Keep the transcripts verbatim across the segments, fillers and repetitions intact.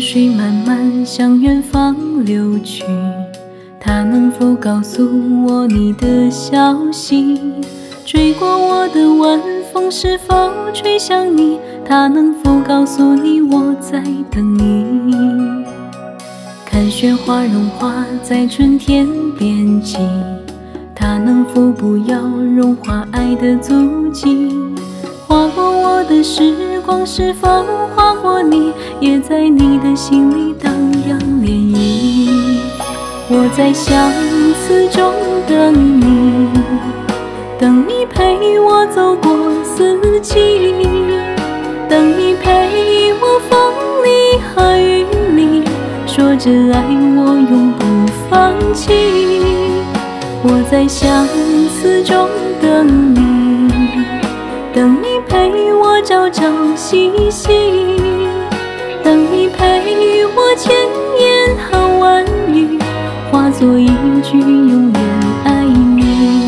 水慢慢向远方流去，它能否告诉我你的消息？吹过我的晚风是否吹向你？它能否告诉你我在等你？看雪花融化在春天边际，它能否不要融化爱的足迹？划过我的时光是否划过你，也在你的心里荡漾涟漪。我在相思中等你，等你陪我走过四季，等你陪我风里和雨里，说着爱我永不放弃。我在相思中等你，等你陪我朝朝夕夕，等你陪我千言和万语，化作一句永远爱你。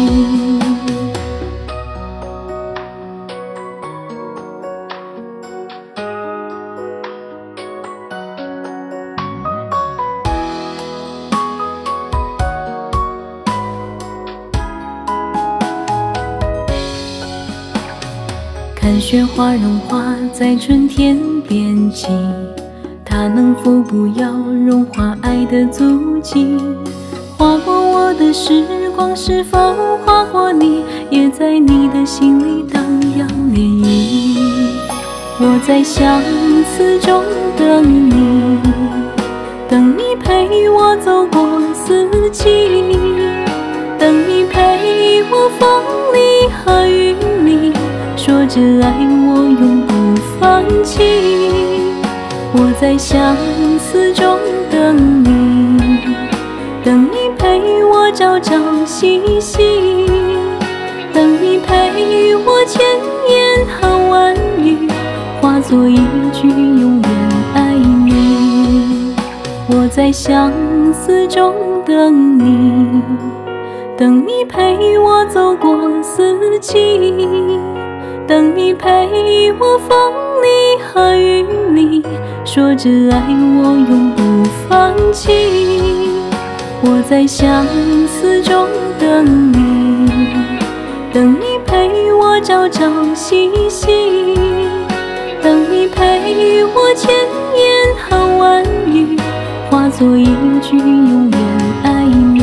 看雪花融化在春天边际，它能否不要融化爱的足迹？划过我的时光是否划过你，也在你的心里荡漾涟漪。我在相思中等你，等你陪我走过四季，等你陪我风里和雨里，说着爱我永不放弃。我在相思中等你，等你陪我朝朝夕夕，等你陪我千言和万语，化作一句永远爱你。我在相思中等你，等你陪我走过四季，等你陪我风里和雨里，说着爱我永不放弃。我在相思中等你，等你陪我朝朝夕夕，等你陪我千言和万语，化作一句永远爱你。